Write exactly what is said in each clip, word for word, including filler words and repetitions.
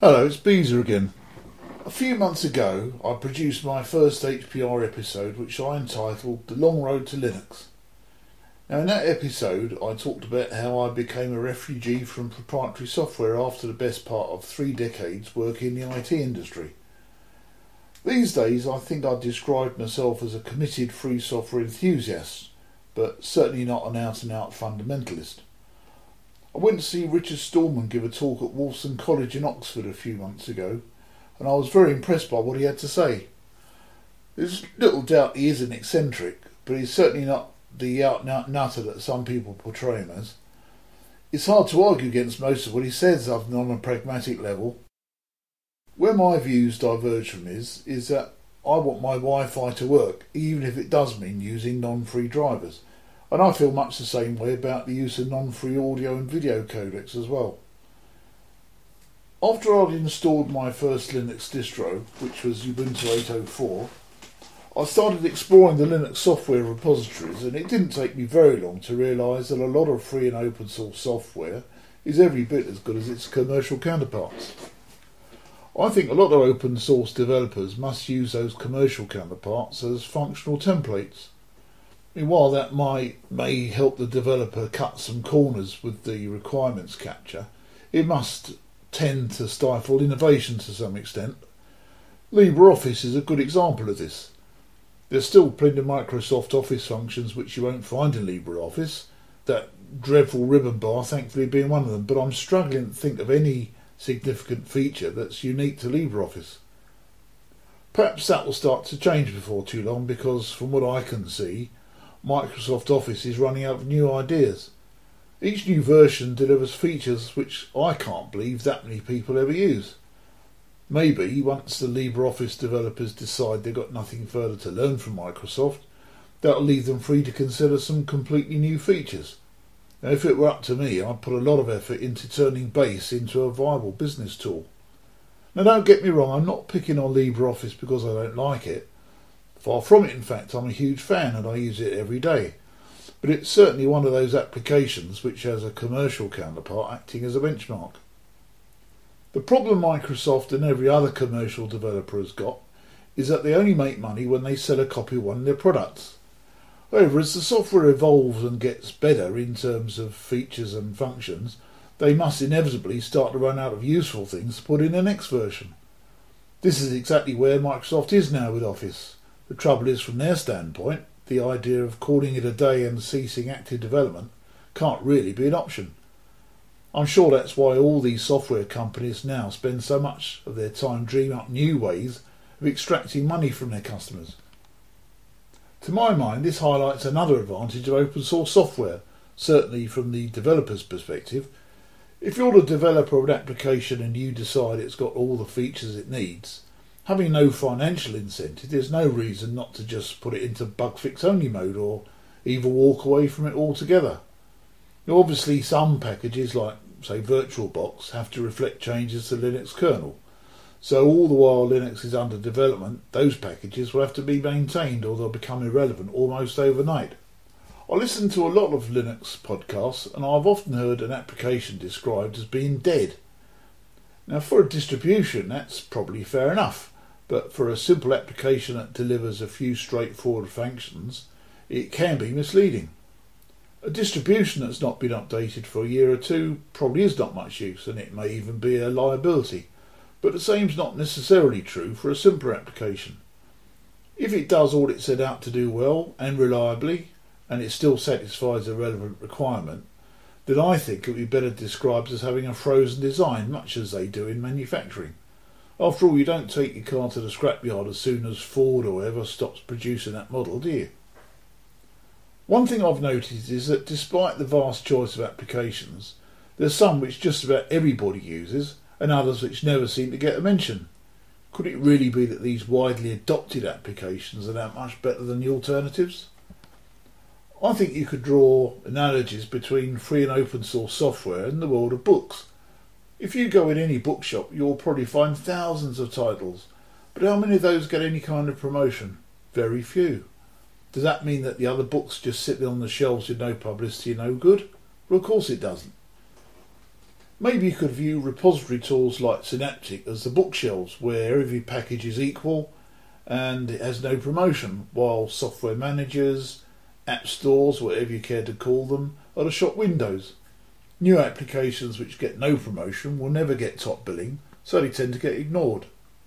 Hello, it's Beezer again. A few months ago I produced my first H P R episode, which I entitled The Long Road to Linux. Now in that episode I talked about how I became a refugee from proprietary software after the best part of three decades working in the I T industry. These days I think I'd describe myself as a committed free software enthusiast, but certainly not an out and out fundamentalist. I went to see Richard Stallman give a talk at Wolfson College in Oxford a few months ago, and I was very impressed by what he had to say. There's little doubt he is an eccentric, but he's certainly not the out-and-out nutter that some people portray him as. It's hard to argue against most of what he says other than on a pragmatic level. Where my views diverge from his is that I want my Wi-Fi to work, even if it does mean using non-free drivers. And I feel much the same way about the use of non-free audio and video codecs as well. After I'd installed my first Linux distro, which was Ubuntu eight oh four, I started exploring the Linux software repositories, and it didn't take me very long to realise that a lot of free and open source software is every bit as good as its commercial counterparts. I think a lot of open source developers must use those commercial counterparts as functional templates. I mean, while that might may help the developer cut some corners with the requirements capture, it must tend to stifle innovation to some extent. LibreOffice is a good example of this. There's still plenty of Microsoft Office functions which you won't find in LibreOffice, that dreadful ribbon bar thankfully being one of them, but I'm struggling to think of any significant feature that's unique to LibreOffice. Perhaps that will start to change before too long, because from what I can see, Microsoft Office is running out of new ideas. Each new version delivers features which I can't believe that many people ever use. Maybe once the LibreOffice developers decide they've got nothing further to learn from Microsoft, that'll leave them free to consider some completely new features. Now, if it were up to me, I'd put a lot of effort into turning Base into a viable business tool. Now don't get me wrong, I'm not picking on LibreOffice because I don't like it. Far from it, in fact, I'm a huge fan and I use it every day. But it's certainly one of those applications which has a commercial counterpart acting as a benchmark. The problem Microsoft and every other commercial developer has got is that they only make money when they sell a copy of one of their products. However, as the software evolves and gets better in terms of features and functions, they must inevitably start to run out of useful things to put in the next version. This is exactly where Microsoft is now with Office. The trouble is, from their standpoint, the idea of calling it a day and ceasing active development can't really be an option. I'm sure that's why all these software companies now spend so much of their time dreaming up new ways of extracting money from their customers. To my mind, this highlights another advantage of open source software, certainly from the developer's perspective. If you're the developer of an application and you decide it's got all the features it needs, having no financial incentive, there's no reason not to just put it into bug fix only mode or even walk away from it altogether. Now, obviously some packages like, say, VirtualBox have to reflect changes to the Linux kernel. So all the while Linux is under development, those packages will have to be maintained or they'll become irrelevant almost overnight. I listen to a lot of Linux podcasts and I've often heard an application described as being dead. Now for a distribution that's probably fair enough, but for a simple application that delivers a few straightforward functions, it can be misleading. A distribution that's not been updated for a year or two probably is not much use, and it may even be a liability, but the same's not necessarily true for a simpler application. If it does all it set out to do well and reliably, and it still satisfies a relevant requirement, then I think it would be better described as having a frozen design, much as they do in manufacturing. After all, you don't take your car to the scrapyard as soon as Ford or whoever stops producing that model, do you? One thing I've noticed is that despite the vast choice of applications, there's some which just about everybody uses and others which never seem to get a mention. Could it really be that these widely adopted applications are that much better than the alternatives? I think you could draw analogies between free and open source software and the world of books. If you go in any bookshop, you'll probably find thousands of titles, but how many of those get any kind of promotion? Very few. Does that mean that the other books just sit on the shelves with no publicity and no good? Well, of course it doesn't. Maybe you could view repository tools like Synaptic as the bookshelves where every package is equal and it has no promotion, while software managers, app stores, whatever you care to call them, are the shop windows. New applications which get no promotion will never get top billing, so they tend to get ignored.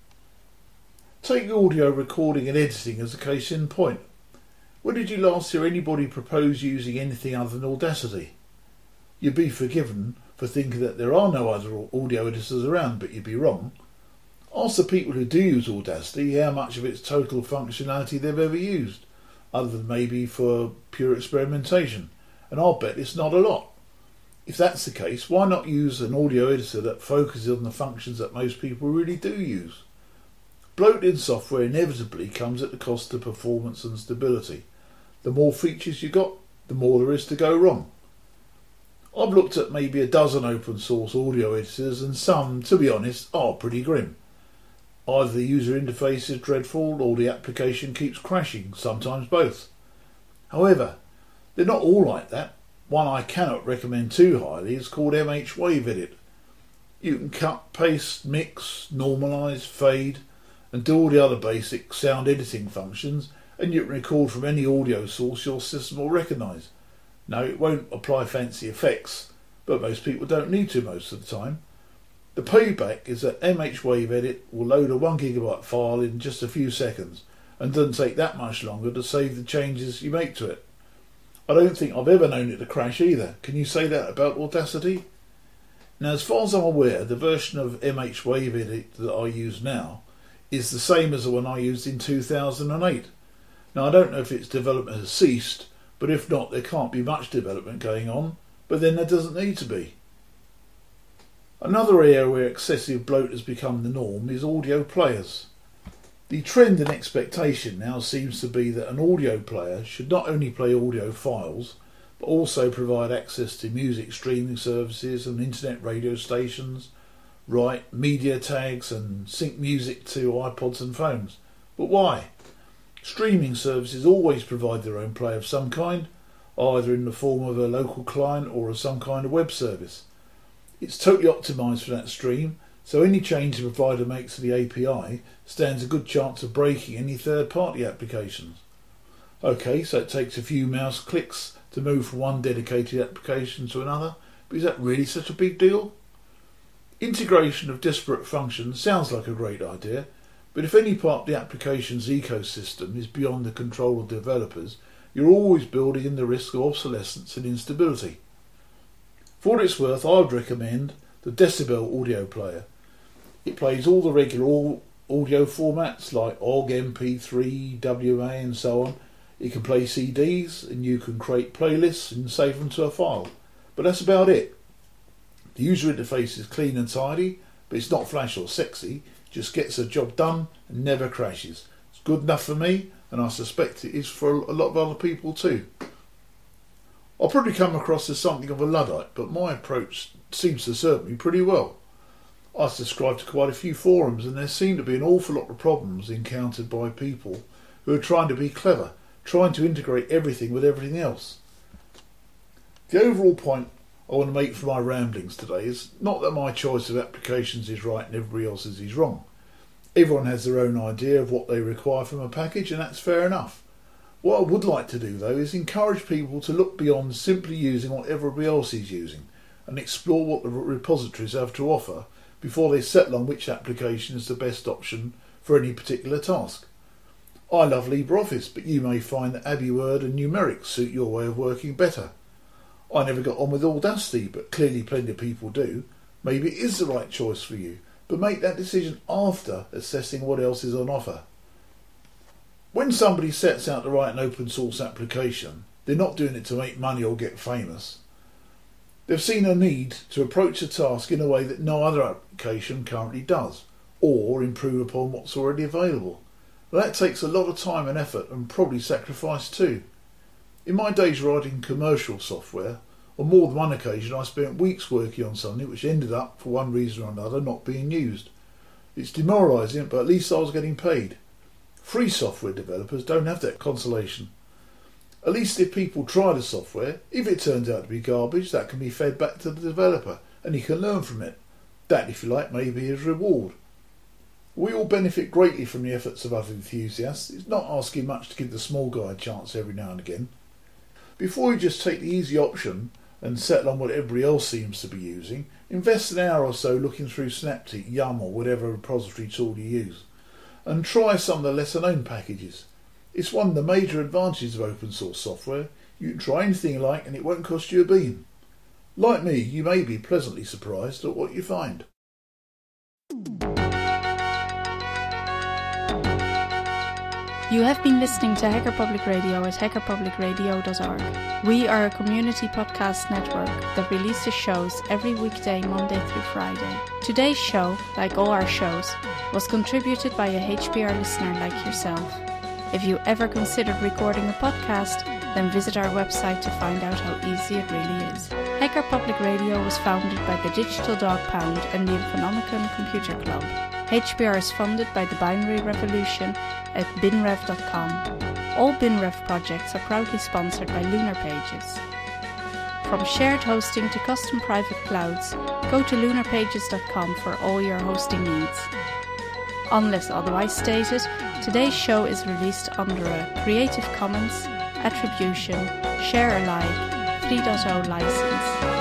Take audio recording and editing as a case in point. When did you last hear anybody propose using anything other than Audacity? You'd be forgiven for thinking that there are no other audio editors around, but you'd be wrong. Ask the people who do use Audacity how much of its total functionality they've ever used, other than maybe for pure experimentation, and I'll bet it's not a lot. If that's the case, why not use an audio editor that focuses on the functions that most people really do use? Bloated software inevitably comes at the cost of performance and stability. The more features you got, the more there is to go wrong. I've looked at maybe a dozen open source audio editors, and some, to be honest, are pretty grim. Either the user interface is dreadful or the application keeps crashing, sometimes both. However, they're not all like that. One I cannot recommend too highly is called M H Wave Edit. You can cut, paste, mix, normalise, fade and do all the other basic sound editing functions, and you can record from any audio source your system will recognise. No, it won't apply fancy effects, but most people don't need to most of the time. The payback is that M H Wave Edit will load a one gigabyte file in just a few seconds, and doesn't take that much longer to save the changes you make to it. I don't think I've ever known it to crash either. Can you say that about Audacity? Now, as far as I'm aware, the version of M H Wave Edit that I use now is the same as the one I used in two thousand eight. Now, I don't know if its development has ceased, but if not, there can't be much development going on, but then there doesn't need to be. Another area where excessive bloat has become the norm is audio players. The trend and expectation now seems to be that an audio player should not only play audio files, but also provide access to music streaming services and internet radio stations, write media tags and sync music to iPods and phones. But why? Streaming services always provide their own player of some kind, either in the form of a local client or as some kind of web service. It's totally optimised for that stream, so any change the provider makes to the A P I stands a good chance of breaking any third-party applications. Okay, so it takes a few mouse clicks to move from one dedicated application to another, but is that really such a big deal? Integration of disparate functions sounds like a great idea, but if any part of the application's ecosystem is beyond the control of developers, you're always building in the risk of obsolescence and instability. For what it's worth, I would recommend the Decibel audio player. It plays all the regular audio formats like O G, M P three, W A and so on. It can play C Ds and you can create playlists and save them to a file. But that's about it. The user interface is clean and tidy, but it's not flash or sexy. It just gets the job done and never crashes. It's good enough for me, and I suspect it is for a lot of other people too. I'll probably come across as something of a Luddite, but my approach seems to serve me pretty well. I subscribe to quite a few forums, and there seem to be an awful lot of problems encountered by people who are trying to be clever, trying to integrate everything with everything else. The overall point I want to make from my ramblings today is not that my choice of applications is right and everybody else's is wrong. Everyone has their own idea of what they require from a package, and that's fair enough. What I would like to do, though, is encourage people to look beyond simply using what everybody else is using and explore what the repositories have to offer before they settle on which application is the best option for any particular task. I love LibreOffice, but you may find that AbiWord and Numeric suit your way of working better. I never got on with Audacity, but clearly plenty of people do. Maybe it is the right choice for you, but make that decision after assessing what else is on offer. When somebody sets out to write an open source application, they're not doing it to make money or get famous. They've seen a need to approach a task in a way that no other application currently does, or improve upon what's already available. Well, that takes a lot of time and effort, and probably sacrifice too. In my days writing commercial software, on more than one occasion I spent weeks working on something which ended up, for one reason or another, not being used. It's demoralising, but at least I was getting paid. Free software developers don't have that consolation. At least if people try the software, if it turns out to be garbage, that can be fed back to the developer, and you can learn from it. That, if you like, may be his reward. We all benefit greatly from the efforts of other enthusiasts. It's not asking much to give the small guy a chance every now and again. Before you just take the easy option and settle on what everybody else seems to be using, invest an hour or so looking through Snapseed, Yum or whatever repository tool you use, and try some of the lesser known packages. It's one of the major advantages of open source software. You can try anything you like and it won't cost you a bean. Like me, you may be pleasantly surprised at what you find. You have been listening to Hacker Public Radio at hacker public radio dot org. We are a community podcast network that releases shows every weekday, Monday through Friday. Today's show, like all our shows, was contributed by a H P R listener like yourself. If you ever considered recording a podcast, then visit our website to find out how easy it really is. Hacker Public Radio was founded by the Digital Dog Pound and the Infonomicon Computer Club. H P R is funded by the Binary Revolution at bin rev dot com. All BinRev projects are proudly sponsored by Lunar Pages. From shared hosting to custom private clouds, go to lunar pages dot com for all your hosting needs. Unless otherwise stated, today's show is released under a Creative Commons Attribution Share Alike three point oh license.